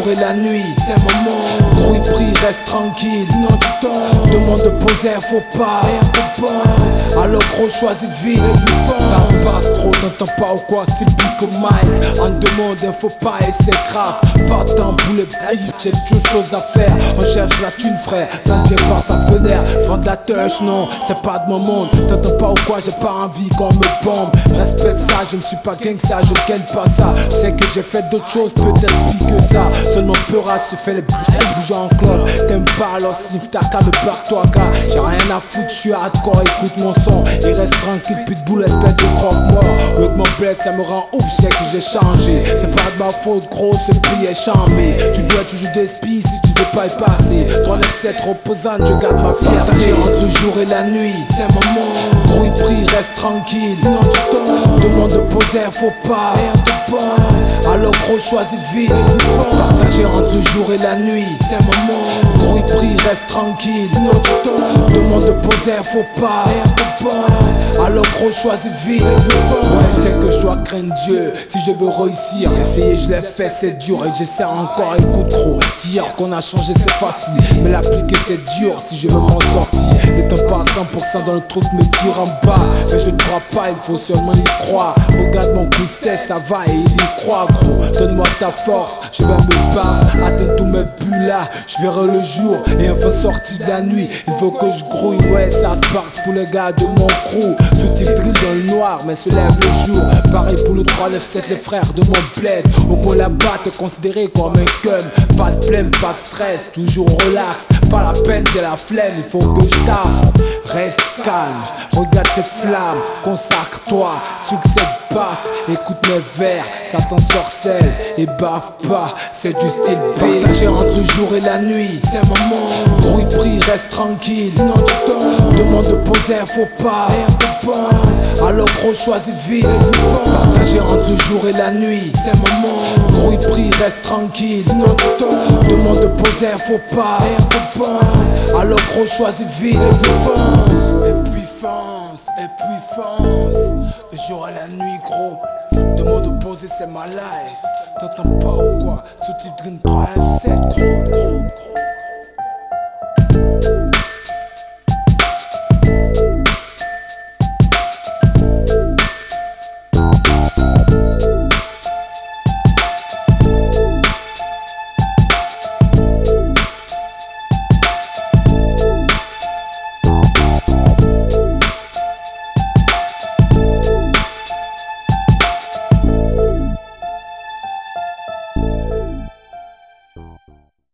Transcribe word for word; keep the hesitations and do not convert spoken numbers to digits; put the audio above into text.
et la nuit, c'est un moment. Gros il prie, reste tranquille, sinon tu tombes. Demande de poser, faut pas, et un peu bon. Alors gros choisis vite, ça se passe gros, t'entends pas ou quoi, c'est le pic au mic. On demande un faux pas et c'est grave. Pas de temps pour les blagues, j'ai toujours chose à faire. On cherche la thune frère, ça ne vient pas, ça vénère. Vendre la touche, non, c'est pas de mon monde. T'entends pas ou quoi, j'ai pas envie qu'on me bombe. Respecte ça, je ne suis pas gang ça, je ne gagne pas ça. Je sais que j'ai fait d'autres choses, peut-être pire que ça. Seulement peur à se faire les elle bouge en club. T'aimes pas alors sniff ta qu'à me barre toi gars. J'ai rien à foutre, je suis hardcore, écoute mon son. Et reste tranquille, pitbull, espèce de croque-mort. Avec mon bled, ça me rend ouf, je sais que j'ai changé. C'est pas de ma faute, gros, ce prix est chambé. Tu dois toujours d'esprit si tu veux pas y passer. trois neuf sept reposante, je garde ma fierté. Partagé entre le jour et la nuit, c'est un moment. Gros il prie, reste tranquille, sinon tu tombes. Demande de poser, faut pas, et un te bon. Alors gros choisis vite, partagé entre le jour et la nuit, c'est un moment. Gros il prie, reste tranquille, sinon tu tombes. Demande de poser, faut pas, et un te bon. Alors gros choisis vite, ouais c'est que je dois craindre Dieu si je veux réussir. Essayer je l'ai fait c'est dur et j'essaie encore, écoute gros. Dire qu'on a changé c'est facile, mais l'appliquer c'est dur si je veux m'en sortir. N'étant pas à cent pour cent dans le truc me tire en bas. Mais je ne crois pas, il faut seulement y croire. Regarde mon coup de ça va et il y croit gros. Donne-moi ta force, je vais me battre. Atteindre tous mes buts là, je verrai le jour. Et enfin sortir de la nuit, il faut que je grouille. Ouais ça se passe pour les gars de mon crew. Sous-titré dans le noir mais se lève le jour. Pareil pour le trois neuf sept, les frères de mon bled. Au moins là-bas t'es considéré comme un cum. Pas de blême, pas de stress, toujours relax. Pas la peine, j'ai la flemme, il faut que je taffe. Reste calme, regarde cette flamme. Consacre-toi, succès passe. Écoute mes vers, ça t'ensorcelle. Et bave pas, c'est du style B. Partagé entre le jour et la nuit, c'est un moment. Gros il prie, reste tranquille, sinon tu tombes. Demande de poser, faut pas, et un peu bon. Alors gros choisis vite, partagé entre le jour et la nuit, c'est un moment. Gros il prie, reste tranquille, sinon tu tombes. Demande de poser, faut pas, et un peu bon. Alors gros choisis vite, et puis fonce, et puis fonce, et puis fonce. Le jour et la nuit gros, demande de poser c'est ma life. T'entends pas ou quoi, ce titre Green trois F sept gros, gros, gros.